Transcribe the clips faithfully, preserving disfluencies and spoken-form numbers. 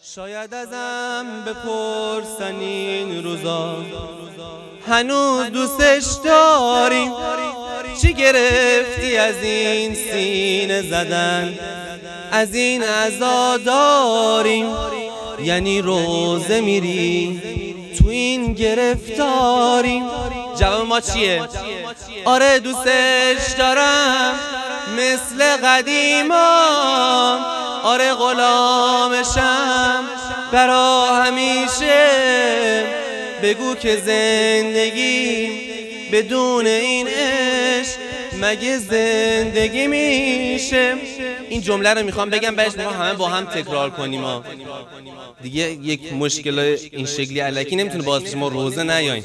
شاید ازم بپرسن این روزا هنوز دوستش داریم؟ چی گرفتی از این سینه زدن؟ از این عزاداریم؟ یعنی روزه میری تو این گرفتاریم؟ جواب ما چیه؟ آره دوستش دارم مثل قدیما، آره غلامشم برا همیشه. بگو که زندگی بدون این عشق مگه زندگی میشه؟ این جمله رو میخوام بگم، بعدش میخوام همه با هم تکرار کنیم ها. دیگه یک مشکل این شکلی الکی نمیتونه باعث بشه ما روزه نیاییم.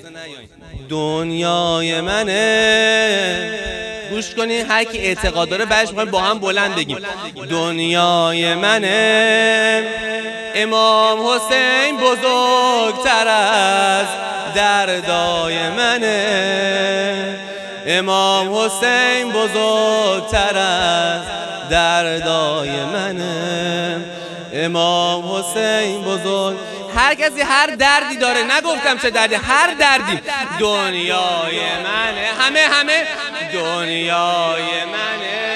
دنیای منه، گوش کنین، هر کی اعتقاد داره بعدش میخوایم با هم بلند بگیم. دنیای منه، امام حسین بزرگتر از دردای منه. امام حسین بزرگتر از دردای منه. امام حسین بزرگ. هر کسی هر دردی داره، نگفتم چه دردی، هر دردی. دنیای منه، همه همه دنیای منه.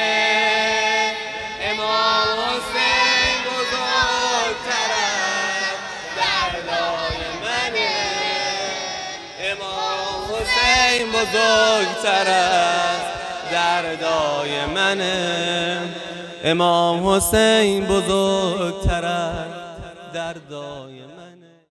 امام حسین بزرگتر از دردای منه. امام حسین بزرگتر از دردای منه. امام حسین بزرگتر از دردای منه.